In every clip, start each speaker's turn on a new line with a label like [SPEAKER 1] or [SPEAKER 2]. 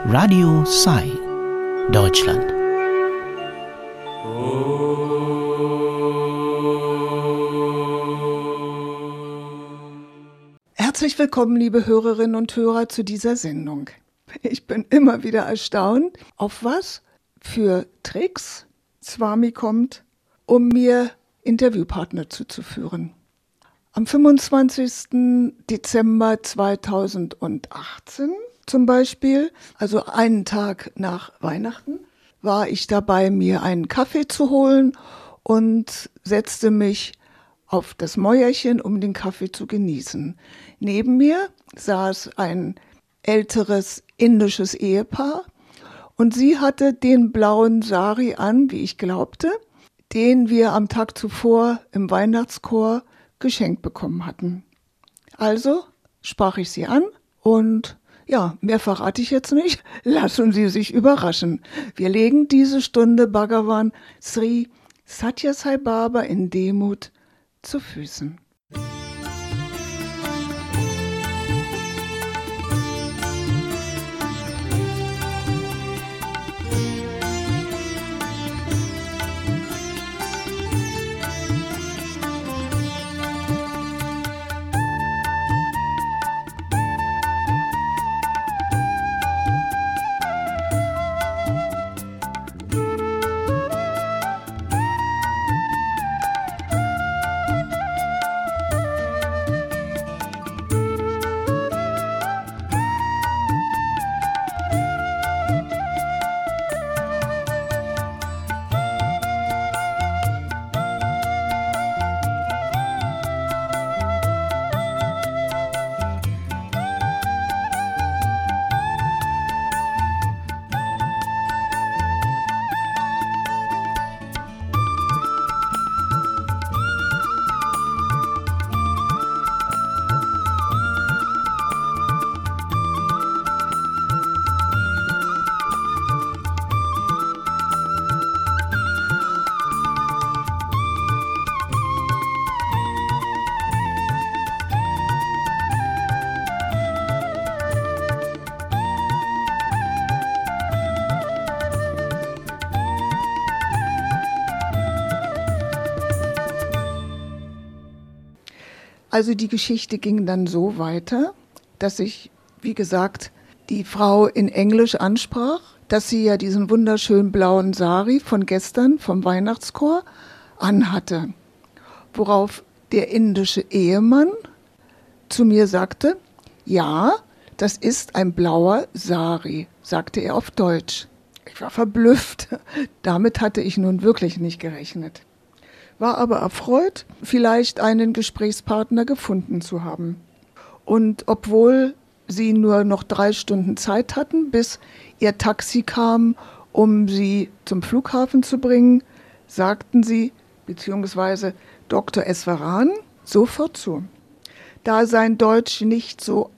[SPEAKER 1] Radio Sai, Deutschland.
[SPEAKER 2] Herzlich willkommen, liebe Hörerinnen und Hörer, zu dieser Sendung. Ich bin immer wieder erstaunt, auf was für Tricks Swami kommt, um mir Interviewpartner zuzuführen. Am 25. Dezember 2018 zum Beispiel, also einen Tag nach Weihnachten, war ich dabei, mir einen Kaffee zu holen und setzte mich auf das Mäuerchen, um den Kaffee zu genießen. Neben mir saß ein älteres indisches Ehepaar und sie hatte den blauen Sari an, wie ich glaubte, den wir am Tag zuvor im Weihnachtschor geschenkt bekommen hatten. Also sprach ich sie an und ja, mehr verrate ich jetzt nicht. Lassen Sie sich überraschen. Wir legen diese Stunde Bhagavan Sri Sathya Sai Baba in Demut zu Füßen. Also die Geschichte ging dann so weiter, dass ich, wie gesagt, die Frau in Englisch ansprach, dass sie ja diesen wunderschönen blauen Sari von gestern vom Weihnachtschor anhatte. Worauf der indische Ehemann zu mir sagte, ja, das ist ein blauer Sari, sagte er auf Deutsch. Ich war verblüfft. Damit hatte ich nun wirklich nicht gerechnet. War aber erfreut, vielleicht einen Gesprächspartner gefunden zu haben. Und obwohl sie nur noch 3 Stunden Zeit hatten, bis ihr Taxi kam, um sie zum Flughafen zu bringen, sagten sie, beziehungsweise Dr. Eswaran, sofort zu. Da sein Deutsch nicht so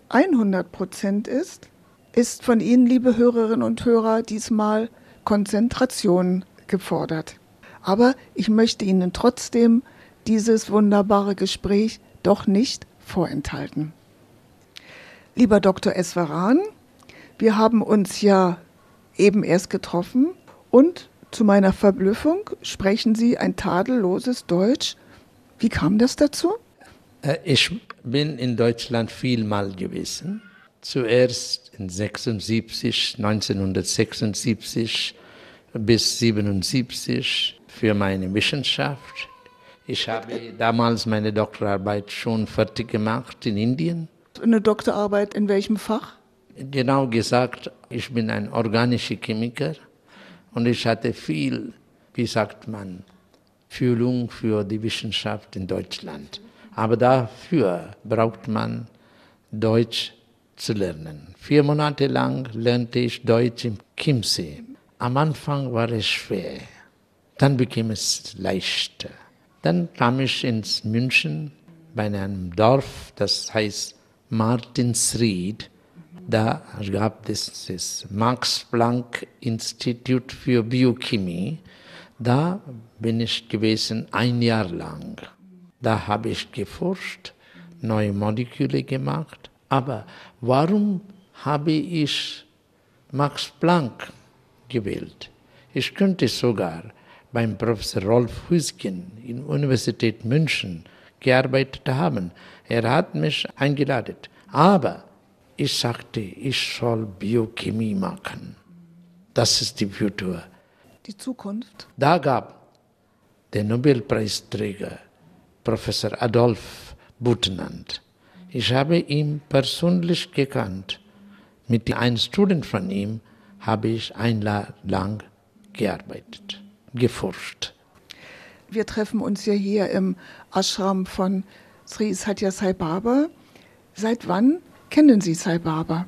[SPEAKER 2] 100% ist von Ihnen, liebe Hörerinnen und Hörer, diesmal Konzentration gefordert. Aber ich möchte Ihnen trotzdem dieses wunderbare Gespräch doch nicht vorenthalten. Lieber Dr. Eswaran, wir haben uns ja eben erst getroffen und zu meiner Verblüffung sprechen Sie ein tadelloses Deutsch. Wie kam das dazu?
[SPEAKER 3] Ich bin in Deutschland vielmal gewesen. Zuerst in 1976 bis 1977 für meine Wissenschaft. Ich habe damals meine Doktorarbeit schon fertig gemacht in Indien.
[SPEAKER 2] Eine Doktorarbeit in welchem Fach?
[SPEAKER 3] Genau gesagt, ich bin ein organischer Chemiker und ich hatte viel, wie sagt man, Fühlung für die Wissenschaft in Deutschland. Aber dafür braucht man Deutsch zu lernen. 4 Monate lang lernte ich Deutsch im Chiemsee. Am Anfang war es schwer, dann bekam es leichter. Dann kam ich ins München bei einem Dorf, das heißt Martinsried. Da gab es das Max-Planck-Institut für Biochemie. Da bin ich gewesen 1 Jahr lang. Da habe ich geforscht, neue Moleküle gemacht. Aber warum habe ich Max Planck gewählt. Ich könnte sogar beim Professor Rolf Hüsgen in der Universität München gearbeitet haben. Er hat mich eingeladen. Aber ich sagte, ich soll Biochemie machen. Das ist die Futur.
[SPEAKER 2] Die Zukunft?
[SPEAKER 3] Da gab der Nobelpreisträger Professor Adolf Butenandt. Ich habe ihn persönlich gekannt. Mit einem Student von ihm habe ich ein Jahr lang gearbeitet, geforscht.
[SPEAKER 2] Wir treffen uns ja hier im Ashram von Sri Sathya Sai Baba. Seit wann kennen Sie Sai Baba?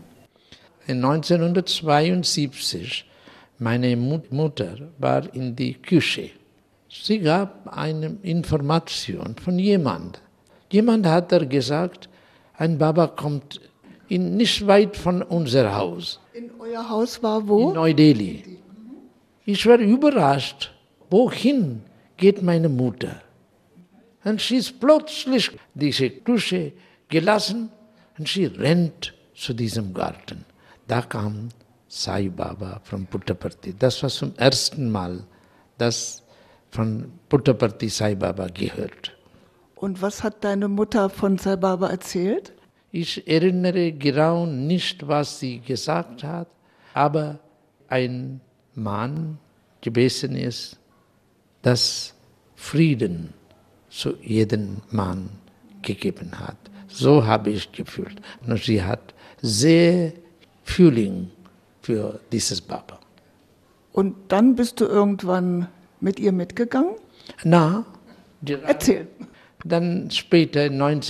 [SPEAKER 3] 1972, meine Mutter war in die Küche. Sie gab eine Information von jemand. Jemand hat gesagt, ein Baba kommt nicht weit von unser Haus.
[SPEAKER 2] In euer Haus war wo?
[SPEAKER 3] In Neu-Delhi. Ich war überrascht. Wohin geht meine Mutter? Und sie ist plötzlich diese Küche gelassen und sie rennt zu diesem Garten. Da kam Sai Baba von Puttaparthi. Das war zum ersten Mal, dass von Puttaparthi Sai Baba gehört.
[SPEAKER 2] Und was hat deine Mutter von Sai Baba erzählt?
[SPEAKER 3] Ich erinnere genau nicht, was sie gesagt hat, aber ein Mann gewesen ist, das Frieden zu jedem Mann gegeben hat. So habe ich gefühlt. Und sie hat sehr Feeling für dieses Baba.
[SPEAKER 2] Und dann bist du irgendwann mit ihr mitgegangen? Erzähl.
[SPEAKER 3] Dann später,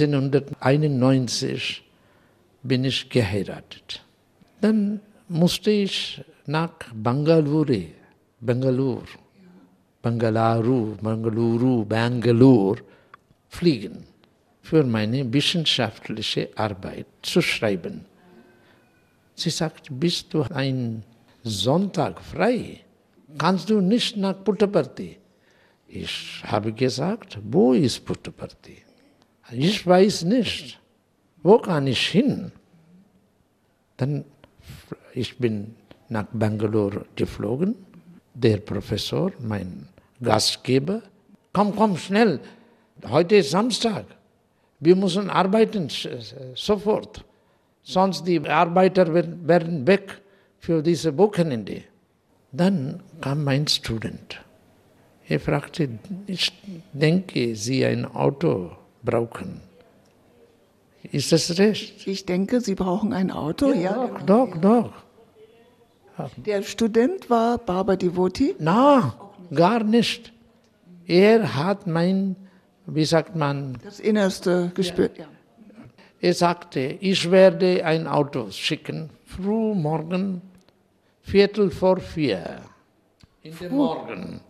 [SPEAKER 3] 1991, bin ich geheiratet. Dann musste ich nach Bangalore fliegen, für meine wissenschaftliche Arbeit zu schreiben. Sie sagt, bist du ein Sonntag frei? Kannst du nicht nach Puttaparthi? Ich habe gesagt, wo ist Puttaparthi? Ich weiß nicht. Wo kann ich hin? Dann ich bin nach Bangalore geflogen. Der Professor, mein Gastgeber, komm schnell. Heute ist Samstag. Wir müssen arbeiten sofort. Sonst die Arbeiter werden weg für diese Wochenende. Dann kam mein Student. Er fragte, ich denke, Sie ein Auto brauchen. Ist das recht?
[SPEAKER 2] Ich denke, Sie brauchen ein Auto?
[SPEAKER 3] Ja, doch.
[SPEAKER 2] Der Student war Baba Devotee?
[SPEAKER 3] Na, gar nicht. Er hat
[SPEAKER 2] das Innerste gespürt. Ja.
[SPEAKER 3] Er sagte, ich werde ein Auto schicken, früh morgen, 3:45 in den Morgen.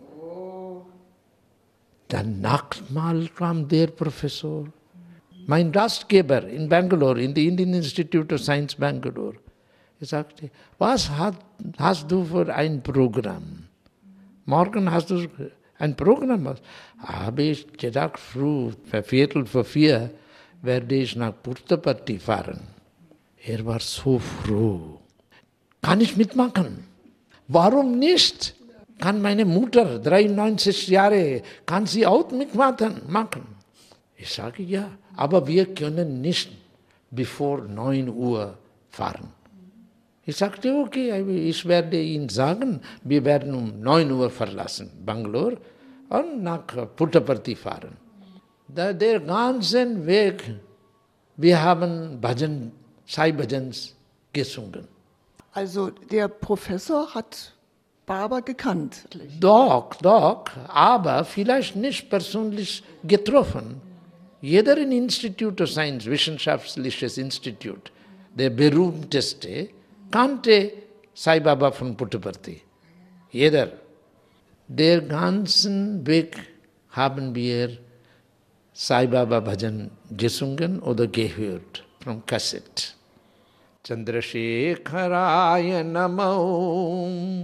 [SPEAKER 3] Dann nachtmal kam der Professor, mein Gastgeber in Bangalore, in the Indian Institute of Science Bangalore. Er sagte, was hast du für ein Programm? Morgen hast du ein Programm? Habe ich gedacht, früh, 3:45 werde ich nach Puttaparthi fahren. Er war so froh. Kann ich mitmachen? Warum nicht? Kann meine Mutter, 93 Jahre, kann sie auch mitmachen? Ich sage ja, aber wir können nicht bevor 9 Uhr fahren. Ich sagte, okay, ich werde Ihnen sagen, wir werden um 9 Uhr verlassen, Bangalore, und nach Puttaparthi fahren. Der ganze Weg, wir haben Sai Bhajans gesungen.
[SPEAKER 2] Also der Professor hat Baba gekannt?
[SPEAKER 3] Doch, aber vielleicht nicht persönlich getroffen. Jeder in Institute of Science, wissenschaftliches Institut, der berühmteste, kannte Sai Baba von Puttaparthi. Jeder. Der ganzen Weg haben wir Sai Baba Bhajan gesungen oder gehört vom Kassett. Chandrasekharaya Namo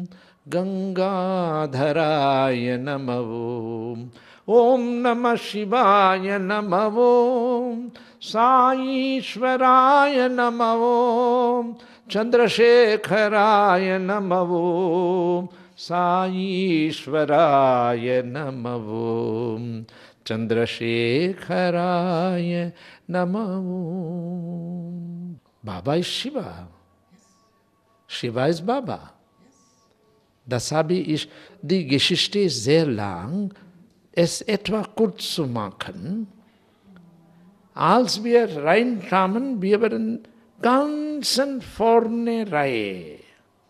[SPEAKER 3] Gangadharaya Namo Om Namah Shivaya Namo Sai Ishwaraya Namo, Chandrasekharaya Namo, Sai Ishwaraya Namo, Chandrasekharaya Namo. Baba is Shiva. Shiva is Baba. Das habe ich, die Geschichte ist sehr lang, es etwa kurz zu machen. Als wir reinkamen, wir waren ganz vorne Reihe.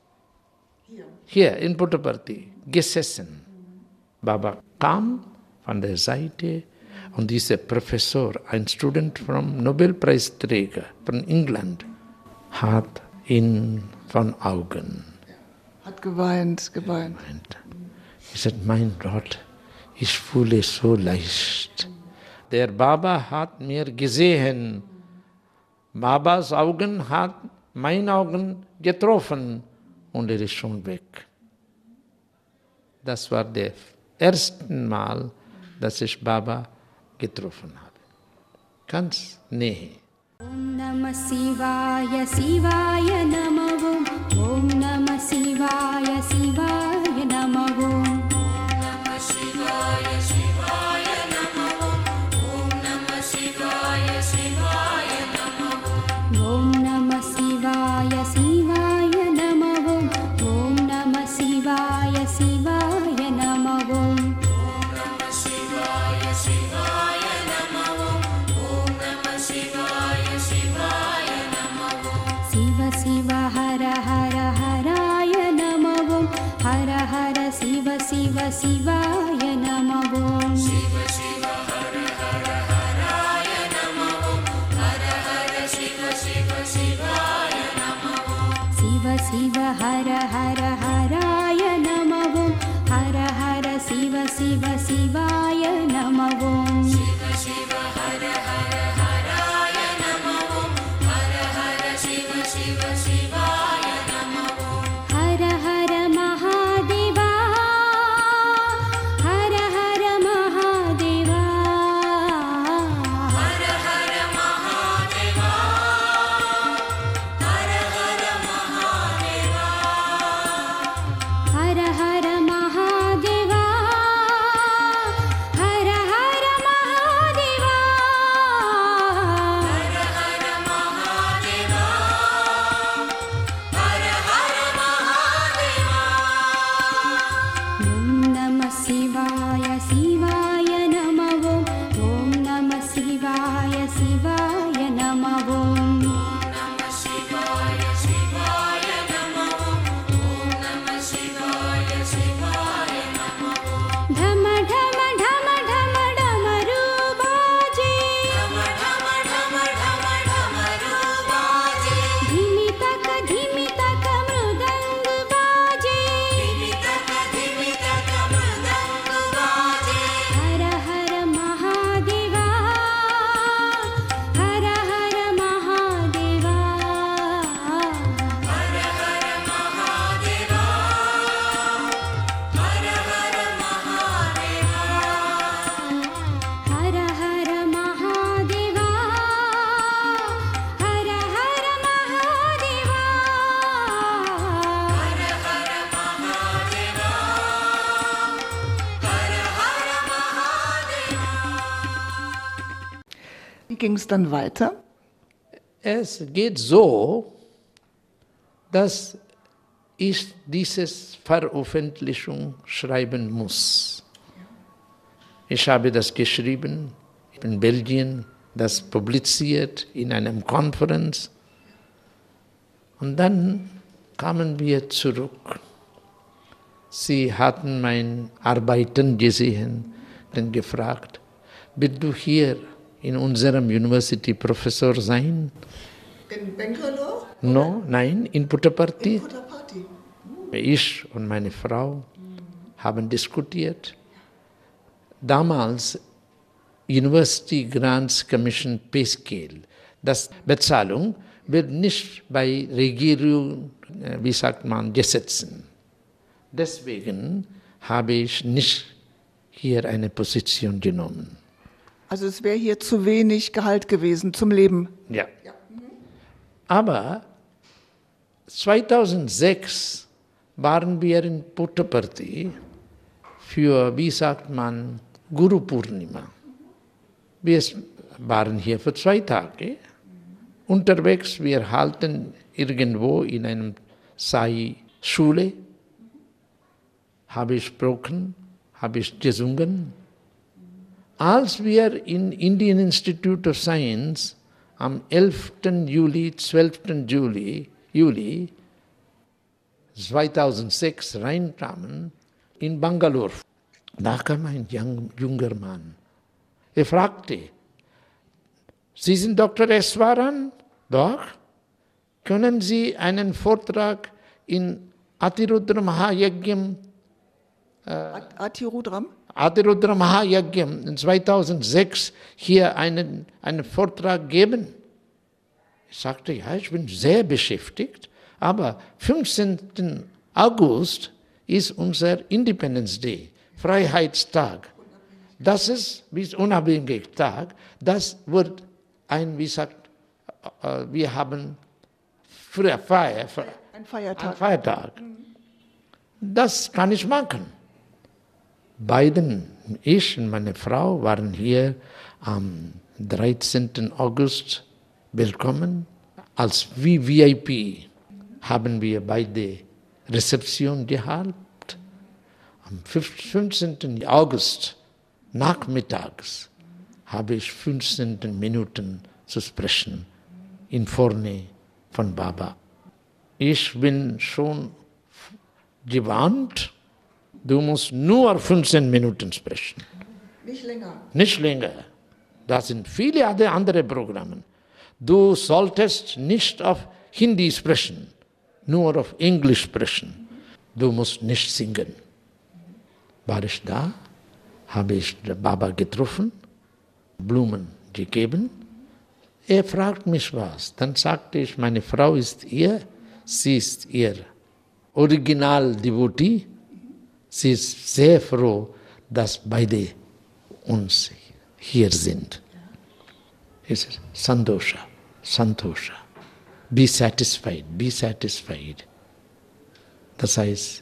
[SPEAKER 3] Hier in Puttaparthi, gesessen. Baba kam von der Seite und dieser Professor, ein Student vom Nobelpreisträger von England, hat ihn von Augen.
[SPEAKER 2] Hat geweint.
[SPEAKER 3] Ich sagte, mein Gott, ich fühle so leicht. Der Baba hat mir gesehen. Babas Augen hat meine Augen getroffen und er ist schon weg. Das war das erste Mal, dass ich Baba getroffen habe. Ganz näher.
[SPEAKER 4] Om Namah Shivaya Shivaya Namo. Om Namah Shivaya Shivaya Namo. Om Namah Shivaya Shivaya Namo. Om Namah Shivaya Shivaya Namo. Om Namah Shivaya Shivaya Namo. Om Namah Shivaya Shivaya Namo. Om Namah Shivaya Shivaya Namo. Om Namah Shivaya Shivaya Namo. Shiva Shiva Hara Hara Haraya Namo. Hara Hara Shiva Shiva Shivaya Namo. Shiva Shiva Hara Hara Haraya Namo. Hara Hara Shiva Shiva Shivaya Namo. Shiva Shiva Hara Hara Haraya Namo. Hara Hara Shiva Shiva Shivaya Namo. Shiva Shiva Hara Hara Haraya Namo. Hara Hara Shiva Shiva Shivaya Namo. Hara Hara Mahadeva. Hara Hara Mahadeva. Hara Hara Mahadeva. Hara Hara Mahadeva. Hara Hara Mahadeva. Hara Hara Mahadeva. Hara Hara Mahadeva. Hara Hara Mahadeva. Om Namah Shivaya Shivaya Namo. Om Namah Shivaya Shivaya Namo. Om Namah Shivaya Shivaya Namo. Om Namah Shivaya Shivaya Namo. Dhama dhama dhama dhama dhamaru baje. Dhama dhama dhama dhama dhamaru baje. Dhimi taka mridang baje. Dhimi taka mridang baje. Hara Hara Mahadeva. Hara Hara Mahadeva. Hara Hara Mahadeva. Hara Hara Mahadeva. Hara Hara Mahadeva. Hara Hara Mahadeva. Hara Hara Mahadeva. Hara Hara Mahadeva.
[SPEAKER 2] Wie ging es dann weiter?
[SPEAKER 3] Es geht so, dass ich dieses Veröffentlichung schreiben muss. Ich habe das geschrieben in Belgien, das publiziert in einer Konferenz. Und dann kamen wir zurück. Sie hatten mein Arbeiten gesehen, dann gefragt, willst du hier in unserem University Professor sein?
[SPEAKER 2] In Bangalore?
[SPEAKER 3] No, nein, in Puttaparthi.
[SPEAKER 2] Puttaparthi.
[SPEAKER 3] Ich und meine Frau haben diskutiert. Damals University Grants Commission Pay Scale. Das Bezahlung wird nicht bei Regierung, wie sagt man, gesetzen. Deswegen habe ich nicht hier eine Position genommen.
[SPEAKER 2] Also es wäre hier zu wenig Gehalt gewesen zum Leben.
[SPEAKER 3] Ja. Aber 2006 waren wir in Puttaparthi für, wie sagt man, Guru Purnima. Wir waren hier für 2 Tage. Unterwegs, wir halten irgendwo in einer Sai-Schule. Habe ich gesprochen, habe ich gesungen. Als wir in Indian Institute of Science am 11. Juli, 12. Juli 2006 reinkamen, in Bangalore, da kam ein junger Mann. Er fragte, Sie sind Dr. Eswaran? Doch. Können Sie einen Vortrag in Atirudra Mahayagyam
[SPEAKER 2] Atirudram?
[SPEAKER 3] Atirudra Mahayagyam in 2006 hier einen Vortrag geben? Ich sagte, ja, ich bin sehr beschäftigt, aber 15. August ist unser Independence Day, Freiheitstag. Das ist wie Unabhängigkeitstag. Das wird wie sagt, wir haben früher
[SPEAKER 2] Ein Feiertag.
[SPEAKER 3] ein Feiertag. Das kann ich machen. Beiden, ich und meine Frau, waren hier am 13. August willkommen. Als VIP haben wir beide Rezeption gehabt. Am 15. August nachmittags habe ich 15 Minuten zu sprechen in vorne von Baba. Ich bin schon gewarnt, du musst nur 15 Minuten sprechen.
[SPEAKER 2] Nicht länger.
[SPEAKER 3] Nicht länger. Da sind viele andere Programme. Du solltest nicht auf Hindi sprechen, nur auf Englisch sprechen. Du musst nicht singen. War ich da, habe ich Baba getroffen, Blumen gegeben. Er fragt mich was. Dann sagte ich, meine Frau ist hier, sie ist ihr Original-Devotee. Sie ist sehr froh, dass beide uns hier sind. Es ist Santosha, Santosha. Be satisfied, be satisfied. Das heißt,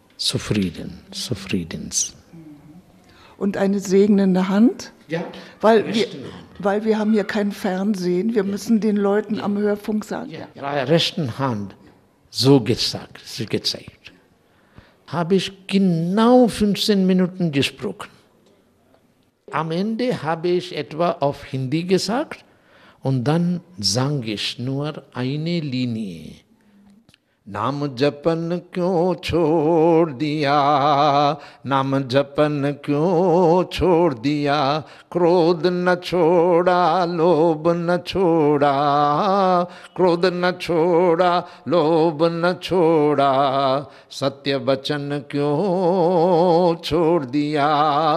[SPEAKER 3] zufriedens.
[SPEAKER 2] Und eine segnende Hand?
[SPEAKER 3] Ja,
[SPEAKER 2] Weil wir haben hier kein Fernsehen. Wir müssen den Leuten am Hörfunk sagen.
[SPEAKER 3] ihrer rechten Hand so gezeigt. Habe ich genau 15 Minuten gesprochen. Am Ende habe ich etwa auf Hindi gesagt und dann sang ich nur eine Linie. नाम जपन क्यों छोड़ दिया, नाम जपन क्यों छोड़ दिया, क्रोध न छोड़ा, लोभ न छोड़ा, क्रोध न छोड़ा, लोभ न छोड़ा, सत्य वचन क्यों छोड़ दिया,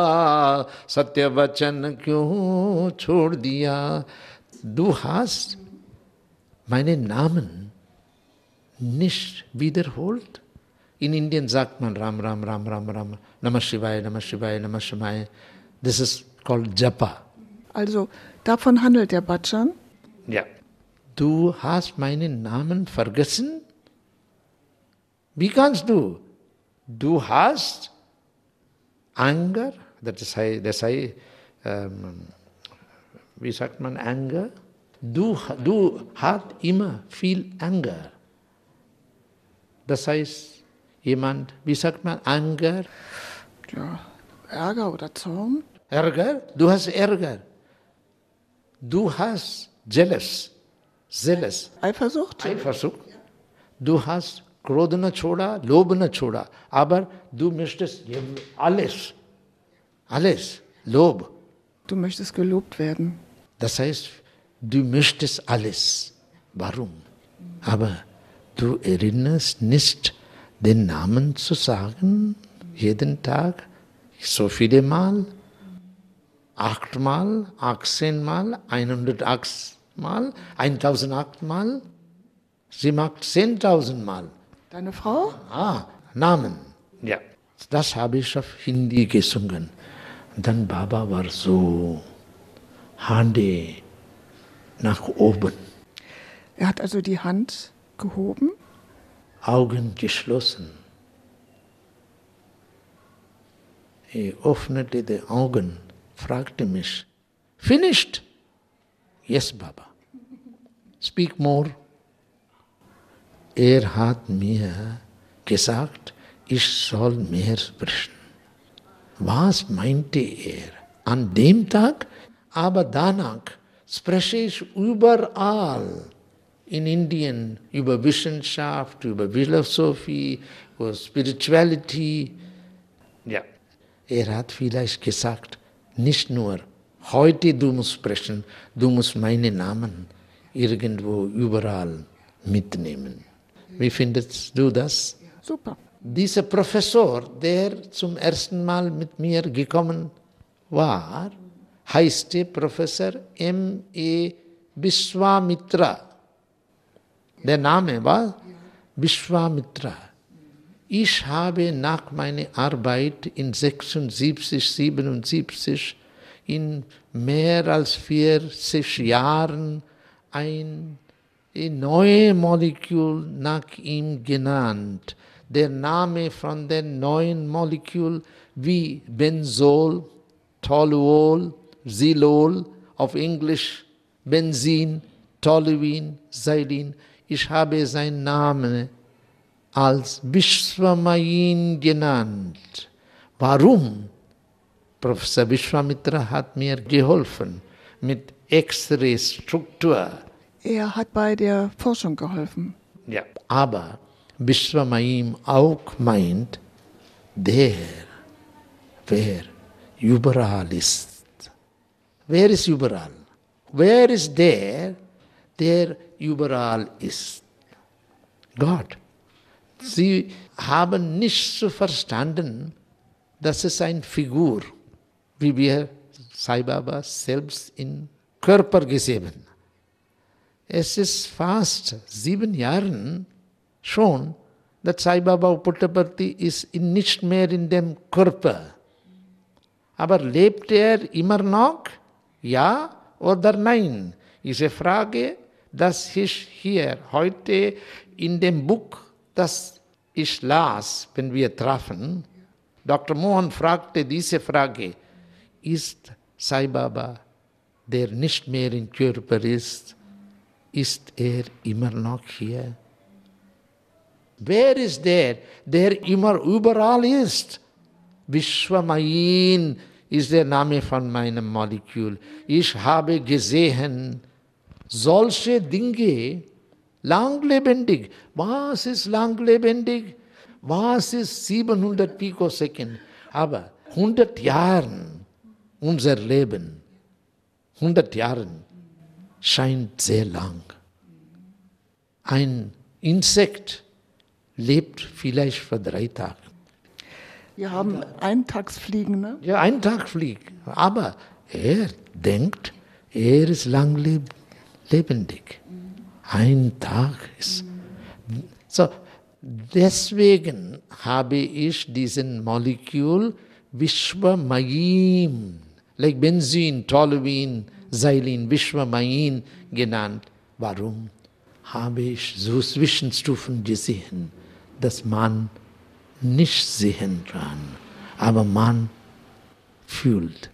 [SPEAKER 3] सत्य वचन क्यों छोड़ दिया. Du hast meinen Namen nicht wiederholt. In Indien sagt man Ram, Ram, Ram, Ram, Ram, Namah Shivaya, Namah Shivaya, Namah Shivaya. This is called Japa.
[SPEAKER 2] Also davon handelt der Bhajan.
[SPEAKER 3] Ja. Du hast meinen Namen vergessen? Wie kannst du? Du hast Anger, das heißt, wie sagt man Anger? Du hast immer viel Anger. Das heißt, jemand, wie sagt man, Anger?
[SPEAKER 2] Ja, Ärger oder Zorn.
[SPEAKER 3] Ärger? Du hast Ärger. Du hast jealous.
[SPEAKER 2] Eifersucht.
[SPEAKER 3] Eifersucht. Du hast Krodh na choda, Lobh na choda. Aber du möchtest alles. Alles. Lob.
[SPEAKER 2] Du möchtest gelobt werden.
[SPEAKER 3] Das heißt, du möchtest alles. Warum? Aber du erinnerst nicht, den Namen zu sagen, jeden Tag, so viele Mal, 8 Mal, 18 Mal, 108 Mal, 1008 Mal, sie macht 10.000 Mal.
[SPEAKER 2] Deine Frau?
[SPEAKER 3] Namen. Ja, das habe ich auf Hindi gesungen. Und dann Baba war so Hände nach oben,
[SPEAKER 2] Er hat also die Hand gehoben.
[SPEAKER 3] Augen geschlossen. Er öffnete die Augen, fragte mich, finished? Yes, Baba. Speak more. Er hat mir gesagt, ich soll mehr sprechen. Was meinte er? An dem Tag, aber danach spreche ich überall in Indien über Wissenschaft, über Philosophie, über Spirituality. Ja, er hat vielleicht gesagt, nicht nur heute du musst sprechen, du musst meinen Namen irgendwo überall mitnehmen. Wie findest du das?
[SPEAKER 2] Super.
[SPEAKER 3] Dieser Professor, der zum ersten Mal mit mir gekommen war, heißt Professor M.E. Vishwamitra. Der Name war Vishwamitra. Ich habe nach meiner Arbeit in 76, 77 in mehr als 40 Jahren ein neues Molekül nach ihm genannt. Der Name von dem neuen Molekül wie Benzol, Toluol, Xylol, auf Englisch Benzin, Toluin, Xylin. Ich habe seinen Namen als Vishwamayin genannt. Warum? Professor Vishwamitra hat mir geholfen mit X-Ray-Struktur.
[SPEAKER 2] Er hat bei der Forschung geholfen.
[SPEAKER 3] Ja, aber Vishwamayim auch meint, der, wer überall ist. Wer ist überall? Wer ist der überall ist? Gott. Sie haben nicht so verstanden, dass es eine Figur, wie wir Sai Baba selbst in Körper gesehen. Es ist fast 7 Jahre schon, dass Sai Baba Puttaparthi ist nicht mehr in dem Körper. Aber lebt er immer noch? Ja oder nein? Diese Frage, dass ich hier heute in dem Buch, das ich las, wenn wir trafen, Dr. Mohan fragte diese Frage, ist Sai Baba, der nicht mehr im Körper ist er immer noch hier? Wer ist der immer überall ist? Vishwamayin ist der Name von meinem Molekül. Ich habe gesehen, solche Dinge, langlebendig. Was ist langlebendig? Was ist 700 Pikosekunden? Aber 100 Jahren, unser Leben, 100 Jahren, scheint sehr lang. Ein Insekt lebt vielleicht für 3 Tage.
[SPEAKER 2] Wir haben Eintagsfliegen, ne?
[SPEAKER 3] Ja, ein Tag fliegt. Aber er denkt, er ist lebendig. Ein Tag ist. So, deswegen habe ich diesen Molekül Vishwamayim, like Benzin, Toluin, Xylin, Vishwamayin genannt. Warum? Habe ich so Zwischenstufen gesehen, dass man nicht sehen kann, aber man fühlt.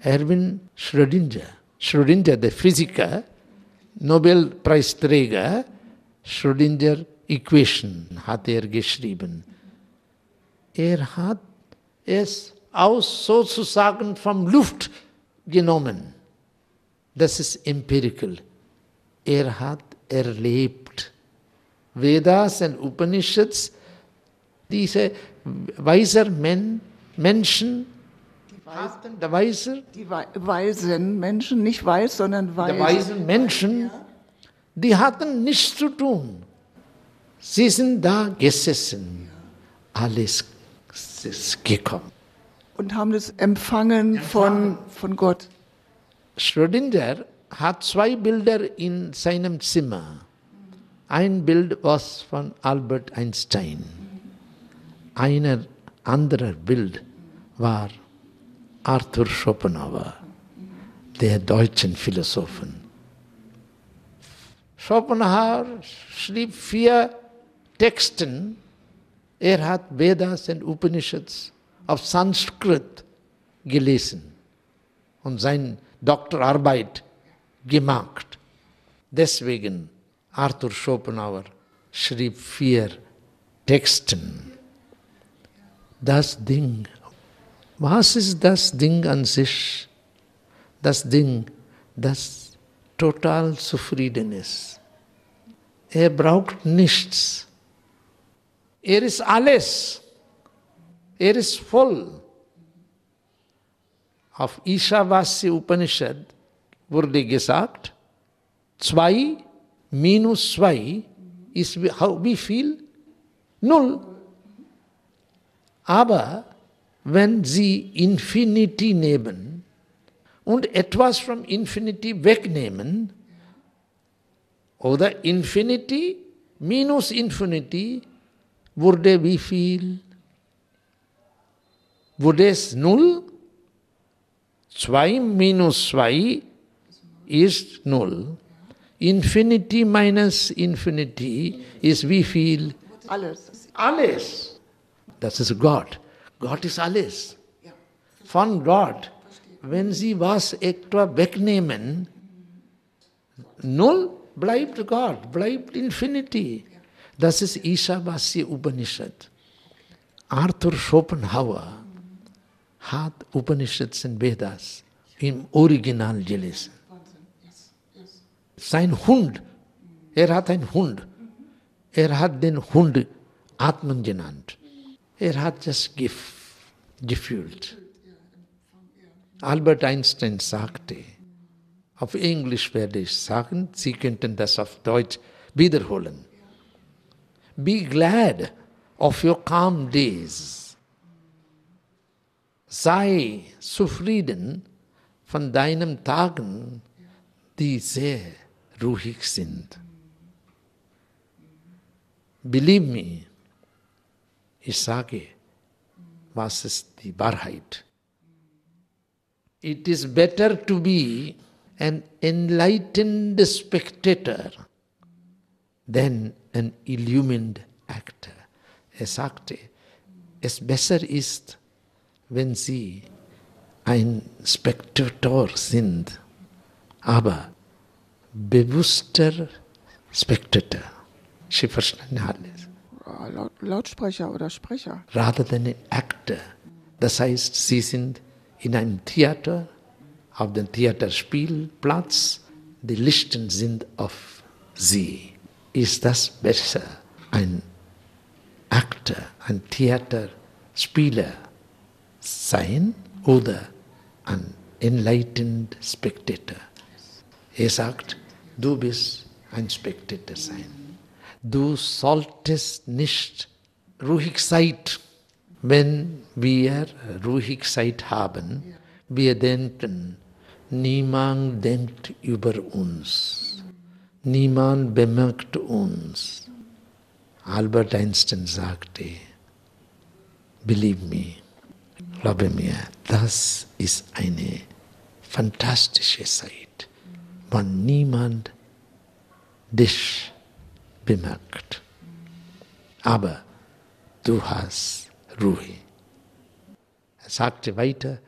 [SPEAKER 3] Erwin Schrödinger. Schrödinger, der Physiker, Nobelpreisträger, Schrödinger Equation hat er geschrieben. Er hat es aus sozusagen vom Luft genommen. Das ist empirical. Er hat erlebt. Vedas und Upanishads, diese Menschen,
[SPEAKER 2] Die weisen Menschen, nicht weiß, sondern weise.
[SPEAKER 3] die weisen Menschen, die hatten nichts zu tun. Sie sind da gesessen. Alles ist gekommen.
[SPEAKER 2] Und haben das empfangen von Gott.
[SPEAKER 3] Schrödinger hat 2 Bilder in seinem Zimmer. Ein Bild war von Albert Einstein. Ein anderes Bild war Arthur Schopenhauer, der deutschen Philosophen. Schopenhauer schrieb 4 Texten. Er hat Vedas und Upanishads auf Sanskrit gelesen und seine Doktorarbeit gemacht. Deswegen Arthur Schopenhauer schrieb 4 Texten. Das Ding. Was ist das Ding an sich? Das Ding, das total zufrieden ist. Er braucht nichts. Er ist alles. Er ist voll. Auf Ishavasya Upanishad wurde gesagt, 2 minus 2 ist wie viel? 0. Aber wenn Sie Infinity nehmen und etwas vom Infinity wegnehmen, oder Infinity minus Infinity, wurde wie viel? Wurde es 0? 2 minus 2 ist 0. Infinity minus Infinity ist wie viel?
[SPEAKER 2] Alles.
[SPEAKER 3] Alles. Das ist Gott. Gott ist alles. Von Gott. Wenn Sie was etwa wegnehmen, 0 bleibt Gott, bleibt Infinity. Das ist Ishavasya Upanishad. Arthur Schopenhauer hat Upanishads und Vedas im Original gelesen. Sein Hund, er hat einen Hund. Er hat den Hund Atmen genannt. Er hat das gefühlt. Albert Einstein sagte, auf Englisch werde ich sagen, Sie könnten das auf Deutsch wiederholen. Be glad of your calm days. Sei zufrieden von deinen Tagen, die sehr ruhig sind. Believe me, ich sage, was ist die Wahrheit? It is better to be an enlightened spectator than an illumined actor. Er sagte, es besser ist, wenn Sie ein Spektator sind, aber bewusster Spektator. Sie verstehen alles.
[SPEAKER 2] Lautsprecher oder Sprecher.
[SPEAKER 3] Rather than an actor. Das heißt, Sie sind in einem Theater, auf dem Theaterspielplatz, die Lichter sind auf Sie. Ist das besser, ein Actor, ein Theaterspieler sein oder ein enlightened Spectator? Er sagt, du bist ein Spectator sein. Du solltest nicht ruhig sein. Wenn wir ruhig Zeit haben, wir denken, niemand denkt über uns. Niemand bemerkt uns. Albert Einstein sagte, believe me, glaube mir, das ist eine fantastische Zeit, wann niemand dich bemerkt. Aber du hast Ruhe. Er sagte weiter,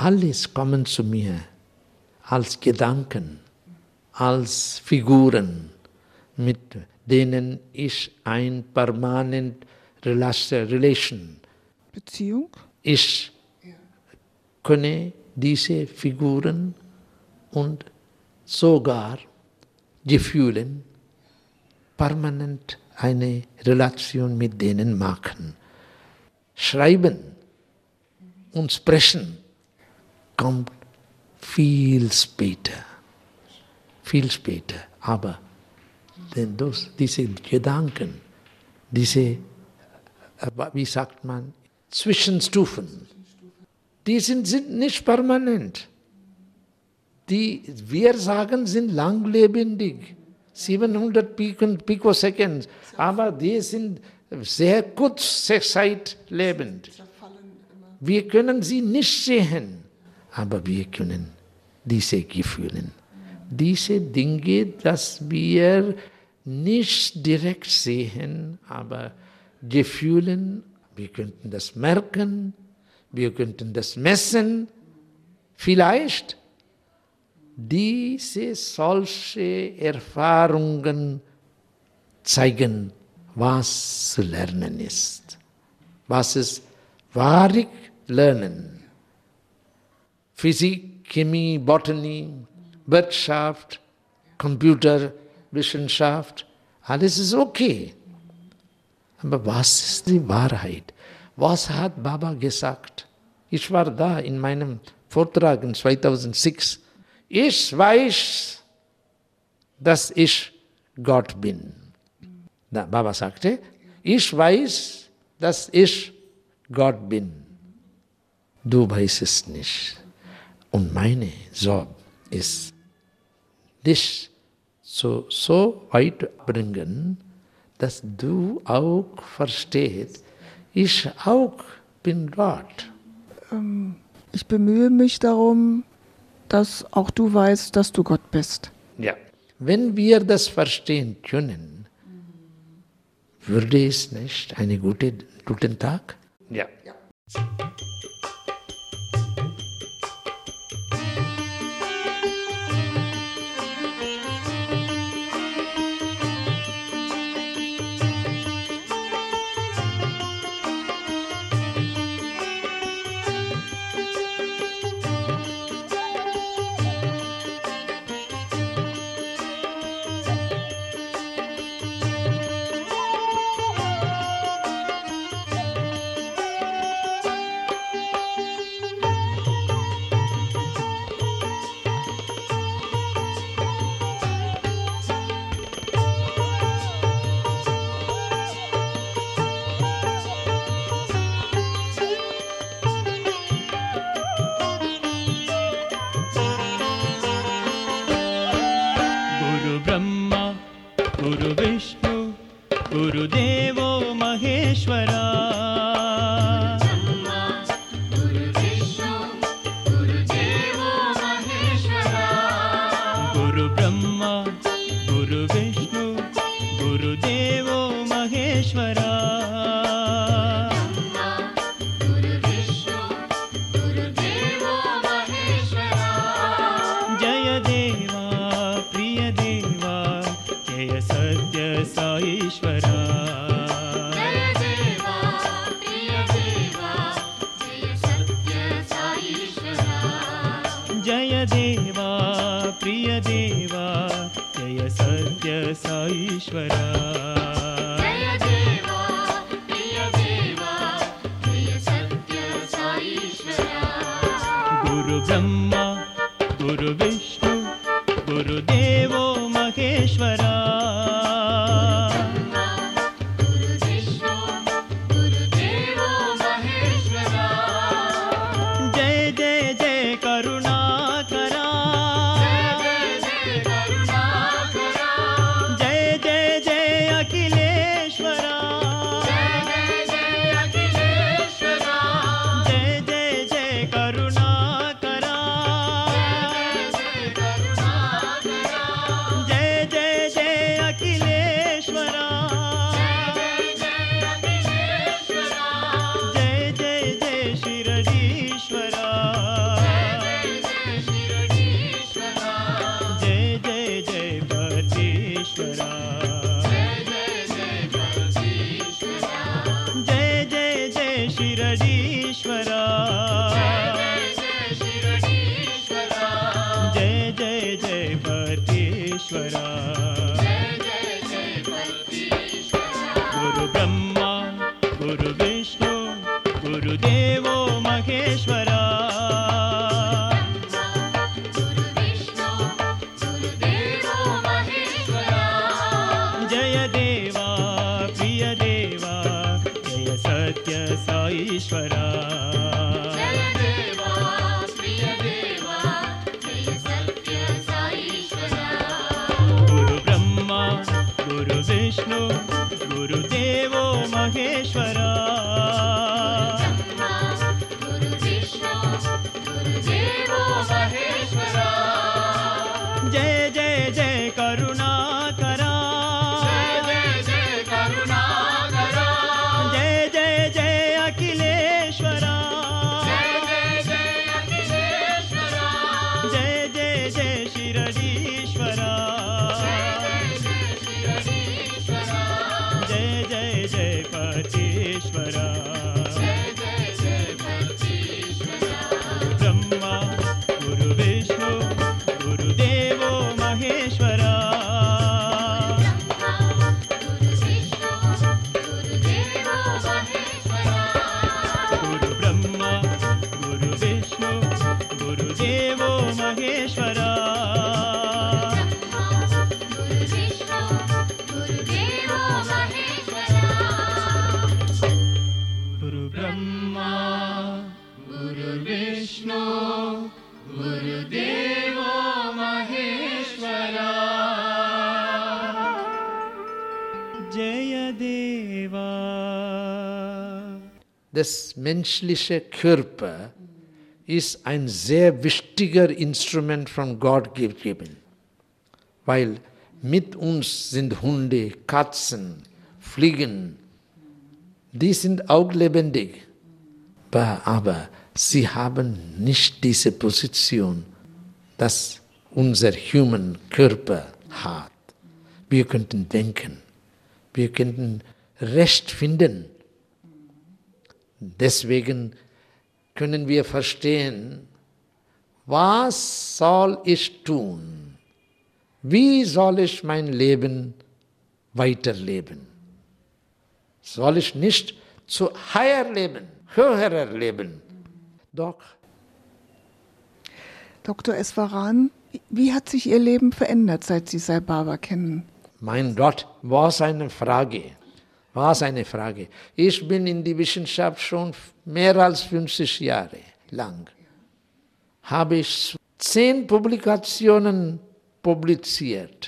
[SPEAKER 3] alles kommen zu mir als Gedanken, als Figuren, mit denen ich ein permanent Relation.
[SPEAKER 2] Beziehung?
[SPEAKER 3] Ich könne diese Figuren und sogar Gefühlen permanent eine Relation mit denen machen. Schreiben und sprechen kommt viel später. Aber diese Gedanken, diese, wie sagt man, Zwischenstufen, die sind nicht permanent. Die, wir sagen, sind langlebendig, 700 Picoseconds, aber die sind sehr kurzzeitlebend. Wir können sie nicht sehen, aber wir können diese Gefühle, diese Dinge, dass wir nicht direkt sehen, aber Gefühlen, wir könnten das merken, wir könnten das messen, vielleicht diese solche Erfahrungen zeigen, was zu lernen ist, was ist wahrig lernen. Physik, Chemie, Botany, Wirtschaft, Computerwissenschaft, alles ist okay. Aber was ist die Wahrheit? Was hat Baba gesagt? Ich war da in meinem Vortrag in 2006. Ich weiß, dass ich Gott bin. Baba sagte, ich weiß, dass ich Gott bin. Du weißt es nicht. Und meine Job ist, dich so weit bringen, dass du auch verstehst, ich auch bin Gott.
[SPEAKER 2] Ich bemühe mich darum, dass auch du weißt, dass du Gott bist.
[SPEAKER 3] Ja. Wenn wir das verstehen können, würde es nicht einen guten Tag? Ja.
[SPEAKER 5] गुरुदेवो महेश्वरा गुरु ब्रह्मा गुरु विष्णु गुरुदेवो महेश्वरा जय देवा प्रिय देवा जय सत्य साईश्वरा जय देवा प्रिय देवा जय सत्य साईश्वरा गुरु ब्रह्मा गुरु विष्णु गुरुदेवो महेश्वरा जय जय जय करुणाकरा जय जय जय अखिलेश्वरा जय जय जय करुणाकरा जय जय जय महेश्वरा
[SPEAKER 4] गुरुविष्णु गुरुदेवो महेश्वरा
[SPEAKER 5] गुरुब्रह्मा गुरुर्विष्णु गुरुदेवो महेश्वरा जय देवा.
[SPEAKER 3] Das menschliche Körper ist ein sehr wichtiger Instrument von Gott gegeben, weil mit uns sind Hunde, Katzen, Fliegen, die sind auch lebendig, aber sie haben nicht diese Position, dass unser Human Körper hat. Wir könnten denken, wir könnten Recht finden. Deswegen können wir verstehen, was soll ich tun? Wie soll ich mein Leben weiterleben? Soll ich nicht zu höherer leben? Doch.
[SPEAKER 2] Dr. Eswaran, wie hat sich Ihr Leben verändert, seit Sie Sai Baba kennen?
[SPEAKER 3] Mein Gott, was eine Frage. Was eine Frage. Ich bin in die Wissenschaft schon mehr als 50 Jahre lang. Habe ich 10 Publikationen publiziert.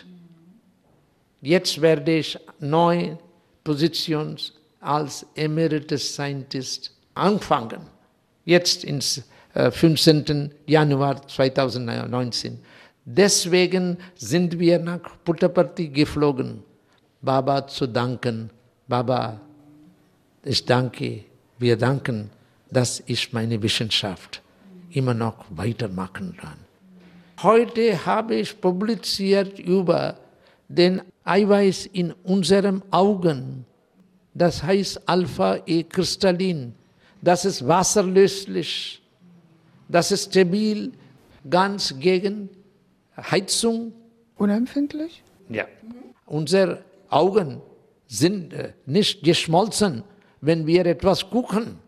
[SPEAKER 3] Jetzt werde ich 9 Positionen als Emeritus Scientist anfangen. Jetzt im 15. Januar 2019. Deswegen sind wir nach Puttaparthi geflogen, Baba zu danken. Baba, ich danke, wir danken, dass ich meine Wissenschaft immer noch weitermachen kann. Heute habe ich publiziert über den Eiweiß in unseren Augen. Das heißt Alpha-E-Kristallin. Das ist wasserlöslich. Das ist stabil, ganz gegen Heizung.
[SPEAKER 2] Unempfindlich?
[SPEAKER 3] Ja. Unsere Augen sind nicht geschmolzen, wenn wir etwas gucken.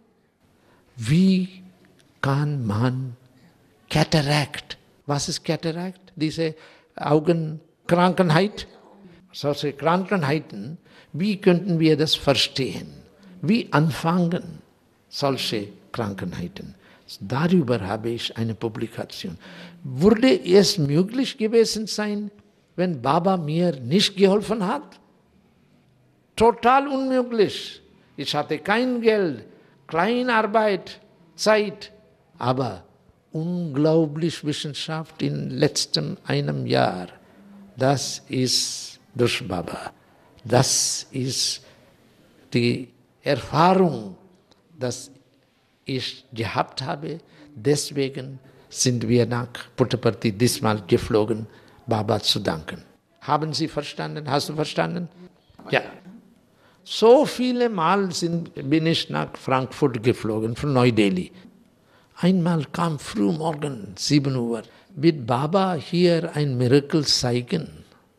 [SPEAKER 3] Wie kann man Katarakt, was ist Katarakt? Diese Augenkrankheit, solche Krankheiten, wie könnten wir das verstehen? Wie anfangen solche Krankheiten? Darüber habe ich eine Publikation. Würde es möglich gewesen sein, wenn Baba mir nicht geholfen hat? Total unmöglich. Ich hatte kein Geld, keine Arbeit, Zeit, aber unglaublich Wissenschaft in letztem einem Jahr. Das ist durch Baba. Das ist die Erfahrung, dass ich gehabt habe. Deswegen sind wir nach Puttaparthi diesmal geflogen, Baba zu danken. Haben Sie verstanden? Hast du verstanden? Ja. So viele Mal bin ich nach Frankfurt geflogen, von Neu-Delhi. Einmal kam früh morgen, 7 Uhr, wird Baba hier ein Miracle zeigen.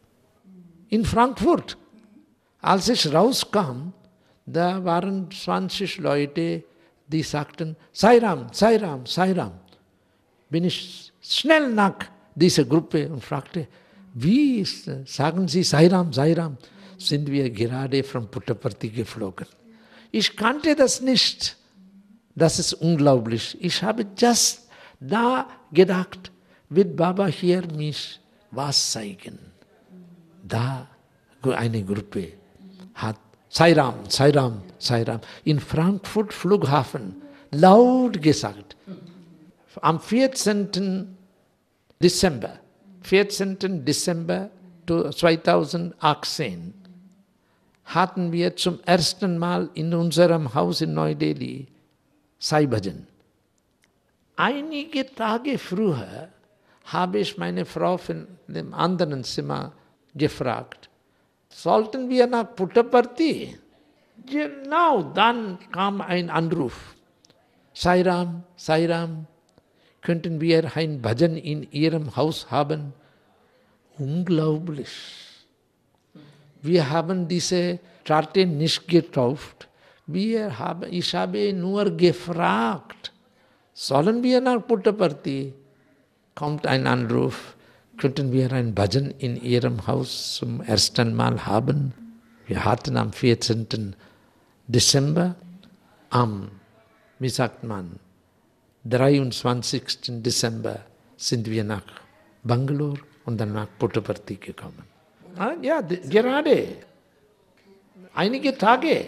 [SPEAKER 3] In Frankfurt. Als ich rauskam, da waren 20 Leute, die sagten, Sairam, Sairam, Sairam. Bin ich schnell nach dieser Gruppe und fragte, wie sagen Sie Sairam, Sairam? Sind wir gerade von Puttaparthi geflogen. Ich kannte das nicht. Das ist unglaublich. Ich habe just da gedacht, wird Baba hier mich was zeigen. Da eine Gruppe hat Sairam, Sairam, Sairam in Frankfurt Flughafen laut gesagt. Am 14. Dezember 2018 hatten wir zum ersten Mal in unserem Haus in Neu-Delhi Sai Bhajan. Einige Tage früher habe ich meine Frau von dem anderen Zimmer gefragt, sollten wir nach Puttaparthi? Genau, dann kam ein Anruf. Sairam, Sairam, könnten wir ein Bhajan in Ihrem Haus haben? Unglaublich. Wir haben diese Charte nicht getauft. Ich habe nur gefragt, sollen wir nach Puttaparthi? kommt ein Anruf, könnten wir ein Bhajan in Ihrem Haus zum ersten Mal haben? Wir hatten am 14. Dezember, wie sagt man, 23. Dezember sind wir nach Bangalore und dann nach Puttaparthi gekommen. Ja, gerade. Einige Tage.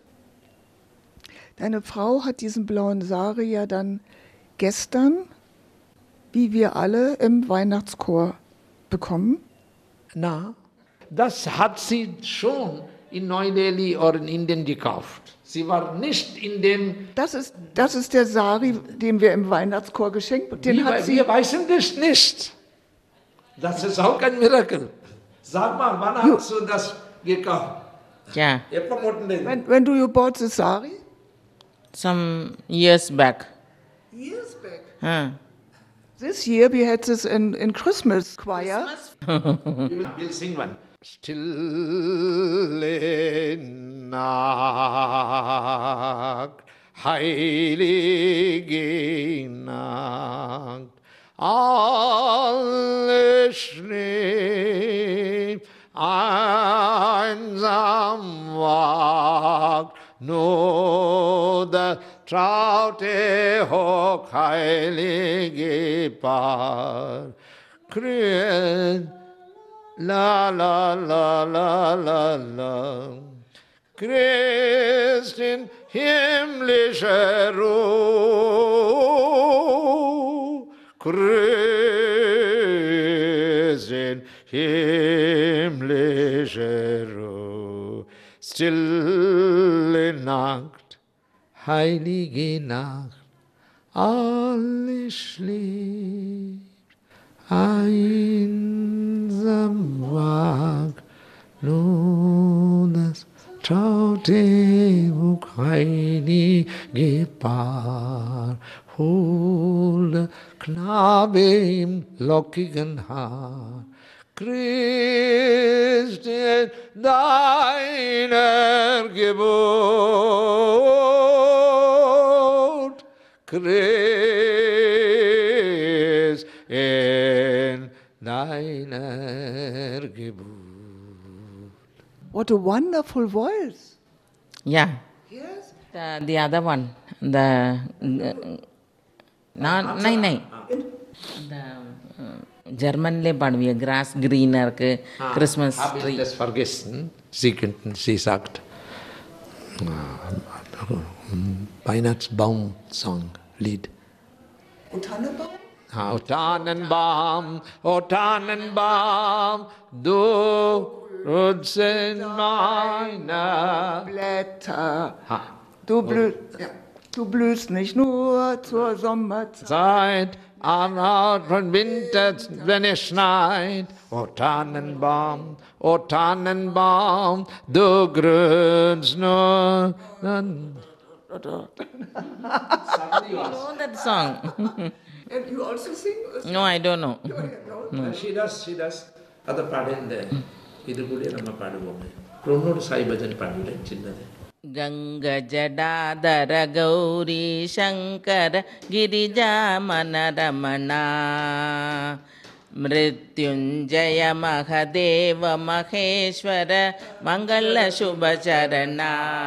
[SPEAKER 2] Deine Frau hat diesen blauen Sari ja dann gestern, wie wir alle, im Weihnachtschor bekommen.
[SPEAKER 3] Na, das hat sie schon in Neu-Delhi oder in Indien gekauft. Sie war nicht in dem...
[SPEAKER 2] Das ist der Sari, den wir im Weihnachtschor geschenkt haben.
[SPEAKER 3] Wir wissen das nicht. Das ist auch ein Mirakel. Sag mal, wann hast du das gekauft?
[SPEAKER 6] Yeah,
[SPEAKER 2] When do you bought the sari?
[SPEAKER 6] some years back.
[SPEAKER 2] Years back.
[SPEAKER 6] Huh.
[SPEAKER 2] This year we had this in Christmas choir.
[SPEAKER 3] We'll sing one. Stille Nacht, heilige Nacht, alle schläft, einsam wagt, nur das traute hochheilige Paar. Grün, la la la la la la. Christ in himmlischer Ruhe, Christ in himmlischer Ruhe, stille Nacht, heilige Nacht, alles schläft, einsam wagt, nur das traute heilige Paar, holde Knabe im lockigen Haar, Christ in deiner Geburt, Christ in deiner Geburt.
[SPEAKER 2] What a wonderful voice.
[SPEAKER 6] Yeah.
[SPEAKER 2] Yes.
[SPEAKER 6] The other one, the नहीं Germanle பாடுவிய grass greener இருக்கு Christmas
[SPEAKER 3] Habe
[SPEAKER 6] tree.
[SPEAKER 3] ich das vergessen? Sie sagt Weihnachtsbaum-Song, Lied.
[SPEAKER 2] Und Tannenbaum?
[SPEAKER 3] O Tannenbaum, o Tannenbaum, du ruhst in meiner
[SPEAKER 2] Blätter.
[SPEAKER 3] Ha.
[SPEAKER 2] Du blühst nicht nur zur Sommerzeit.
[SPEAKER 3] Zeit, am von Winter, wenn es schneit. O Tannenbaum, du grünst nur.
[SPEAKER 6] You know that song?
[SPEAKER 2] And you also sing?
[SPEAKER 6] No, I don't know.
[SPEAKER 3] She does. ಅದು ಪಾಡಿಂದೆ ಇದು ಕೂಡ ನಮ್ಮ ಪಾಡುವೊಮ್ಮೆ ಪ್ರೊನ್ನೋಡು ಸಾಯಿ ಭಜನ್ ಪಾಡಿಲ್ಲ ಚಿನ್ನದೆ
[SPEAKER 6] ಗಂಗ ಜಡಾಧರ ಗೌರಿ ಶಂಕರ ಗಿರಿಜಾಮನ ರಮಣ ಮೃತ್ಯುಂಜಯ ಮಹದೇವ ಮಹೇಶ್ವರ ಮಂಗಳ ಶುಭ ಚರಣ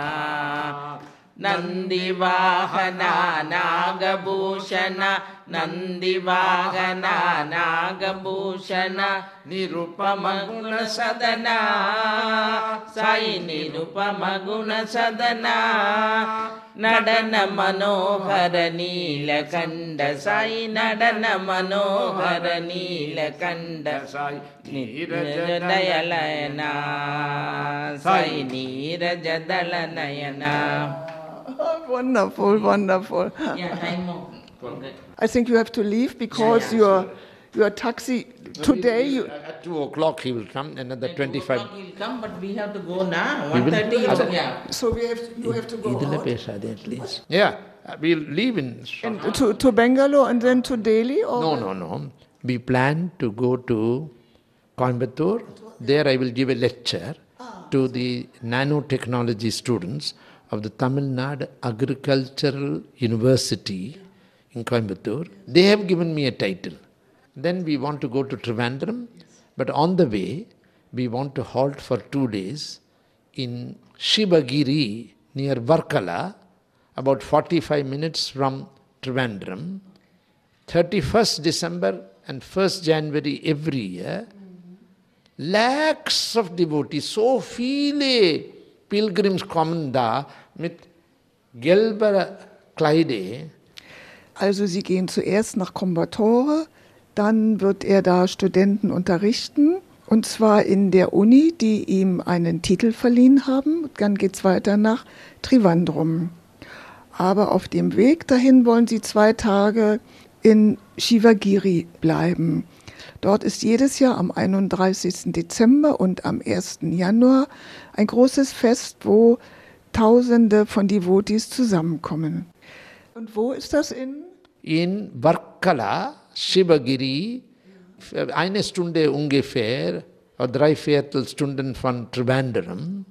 [SPEAKER 6] ನಂದಿವಾಹನ ನಾಗಭೂಷಣ ನಂದಿವಾಹನ ನಾಗಭೂಷಣ ನಿರುಪಮ ಗುಣ ಸದನ ಸಾಯಿ ನಿರುಪಮ ಗುಣ ಸದನ நடன மனோகர நீலகண்ட சாய் நடன மனோகர நீலகண்ட சாய் நீரஜதயலயனா சாய் நீரஜதல Nayana.
[SPEAKER 2] Wonderful, wonderful.
[SPEAKER 6] Yeah, time more.
[SPEAKER 2] I think you have to leave because your taxi today.
[SPEAKER 3] At 2 o'clock he will come, another 25.
[SPEAKER 6] He'll come, but we have to go now. 1:30. Yeah.
[SPEAKER 2] So you have to go
[SPEAKER 3] ಇದೆಲ್ಲ
[SPEAKER 2] out.
[SPEAKER 3] ಪೇಶಾದೆ at least. Yeah, we'll leave in.
[SPEAKER 2] And to Bangalore and then to Delhi? Or
[SPEAKER 3] No. We plan to go to Coimbatore. There I will give a lecture to the nanotechnology students of the Tamil Nadu Agricultural University in Coimbatore. They have given me a title, Then we want to go to Trivandrum, but on the way, we want to halt for 2 days in Shivagiri near Varkala, about 45 minutes from Trivandrum. 31st December and 1st January every year, lakhs of devotees, so viele Pilgrims kommen da mit gelber Kleide.
[SPEAKER 2] Also Sie gehen zuerst nach Coimbatore, dann wird er da Studenten unterrichten, und zwar in der Uni, die ihm einen Titel verliehen haben. Dann geht es weiter nach Trivandrum. Aber auf dem Weg dahin wollen Sie 2 Tage in Shivagiri bleiben. Dort ist jedes Jahr am 31. Dezember und am 1. Januar ein großes Fest, wo Tausende von Devotees zusammenkommen. Und wo ist das in?
[SPEAKER 3] In Varkala, Shivagiri, 1 Stunde ungefähr, oder 3/4 Stunden von Trivandrum.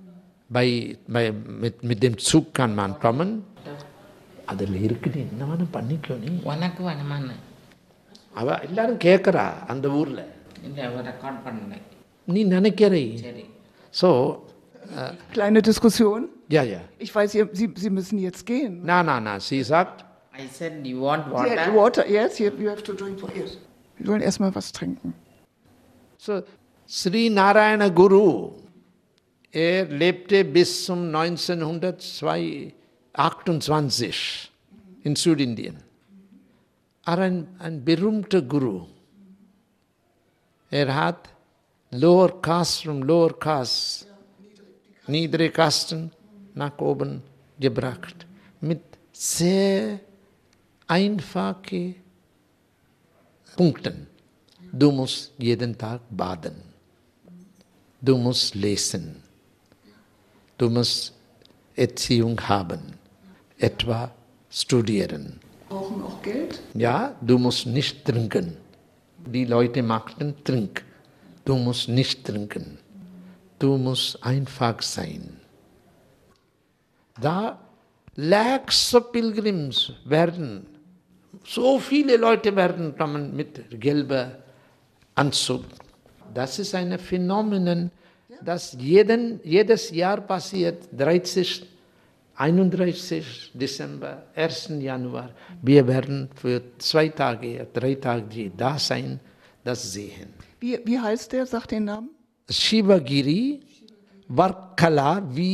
[SPEAKER 3] Mit dem Zug kann man kommen. அதில் இருக்குது என்ன பண்ணிக்கோனே
[SPEAKER 6] உனக்கு வேணுமான்னு
[SPEAKER 3] அவ எல்லாரும் கேட்குறா அந்த ஊரில்
[SPEAKER 6] இல்லை ரெக்கார்ட் பண்ணலை
[SPEAKER 3] நீ நினைக்கிறே
[SPEAKER 6] சரி
[SPEAKER 3] so
[SPEAKER 2] Kleine Diskussion.
[SPEAKER 3] ja, ja.
[SPEAKER 2] Ich weiß, Sie müssen jetzt gehen.
[SPEAKER 3] Na, sie sagt,
[SPEAKER 6] I said you want
[SPEAKER 2] Sie
[SPEAKER 6] water
[SPEAKER 2] hat Water, yes, you have to drink for yes. Wir wollen erstmal was trinken.
[SPEAKER 3] so, Sri Narayana Guru, lebte bis zum 1928 in Südindien. Ein berühmter Guru. Hat lower caste from lower caste, niedere Kasten nach oben gebracht. Mit sehr einfachen Punkten. Du musst jeden Tag baden. Du musst lesen. Du musst Erziehung haben. Etwa studieren.
[SPEAKER 2] Brauchen auch Geld?
[SPEAKER 3] Ja, du musst nicht trinken. Die Leute machten Trink. Du musst nicht trinken. Du musst einfach sein. Da lakhs of pilgrims werden, so viele Leute werden kommen mit gelber Anzug. Das ist ein Phänomen, das jedes Jahr passiert, 31. Dezember, 1. Januar. Wir werden für 2 Tage, 3 Tage da sein, das sehen.
[SPEAKER 2] Wie heißt der? Sag den Namen.
[SPEAKER 3] Shivagiri, Varkala,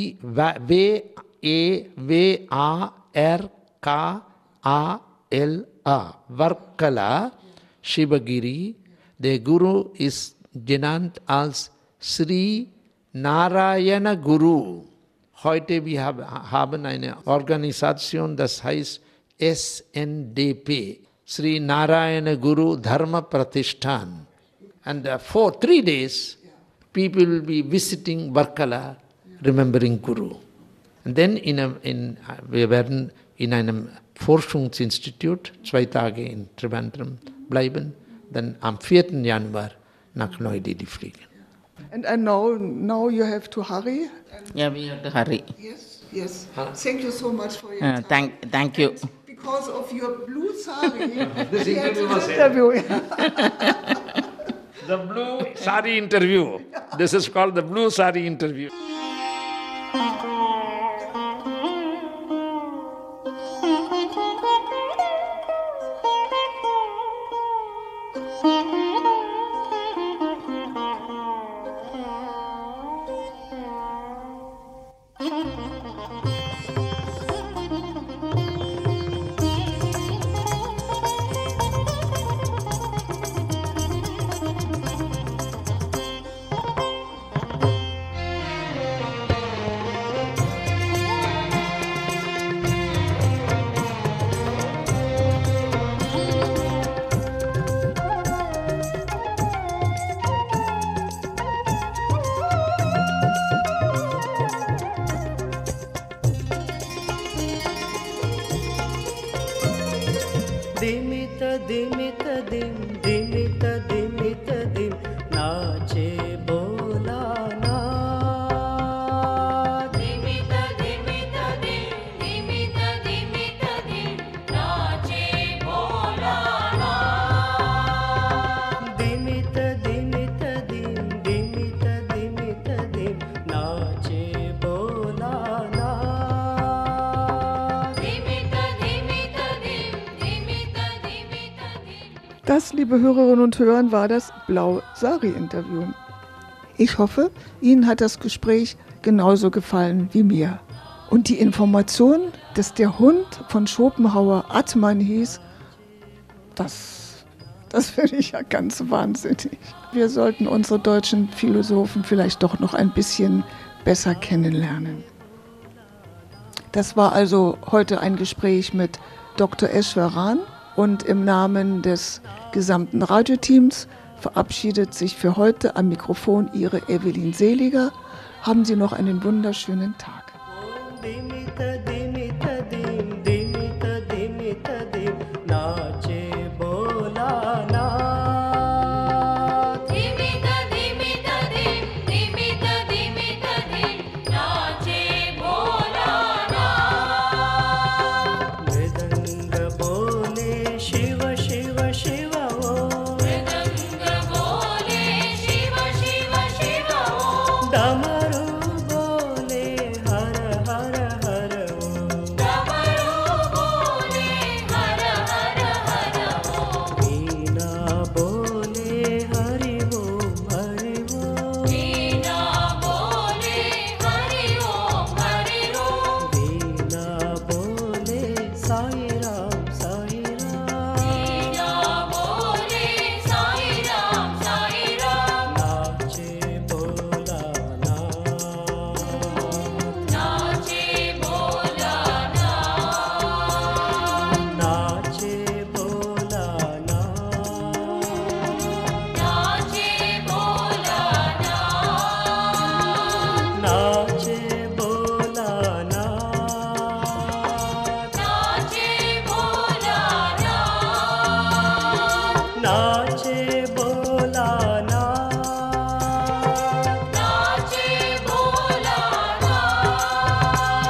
[SPEAKER 3] Varkala, Varkala, Shivagiri. Der Guru ist genannt als Sri Narayana Guru. Heute wir haben eine Organisation, das heißt SNDP, Sri Narayana Guru Dharma Pratishthan. And for 3 days, people will be visiting Varkala, remembering Guru. Und dann wir werden in einem Forschungsinstitut 2 Tage in Trivandrum bleiben, dann am 4. Januar nach Neu-Delhi fliegen.
[SPEAKER 2] And now you have to hurry.
[SPEAKER 6] yeah we have to hurry
[SPEAKER 2] Yes. Thank you so much for your time.
[SPEAKER 6] thank you
[SPEAKER 2] Because of your blue sari.
[SPEAKER 3] This
[SPEAKER 2] we had
[SPEAKER 3] interview
[SPEAKER 2] this
[SPEAKER 3] was
[SPEAKER 2] interview.
[SPEAKER 3] The blue sari interview. This is called the blue sari interview.
[SPEAKER 5] दिमित दिमित दिम दिमित दिमित दिम नाचे बोला ना
[SPEAKER 4] दिमित दिमित दिम दिमित दिमित दिम नाचे Bholanath
[SPEAKER 2] Das, liebe Hörerinnen und Hörer, war das Blau-Sari-Interview. Ich hoffe, Ihnen hat das Gespräch genauso gefallen wie mir. Und die Information, dass der Hund von Schopenhauer Atman hieß, das finde ich ja ganz wahnsinnig. Wir sollten unsere deutschen Philosophen vielleicht doch noch ein bisschen besser kennenlernen. Das war also heute ein Gespräch mit Dr. Eschweran und im Namen des gesamten Radioteams verabschiedet sich für heute am Mikrofon Ihre Evelyn Seliger. Haben Sie noch einen wunderschönen Tag.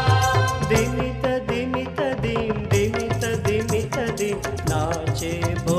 [SPEAKER 5] नाचे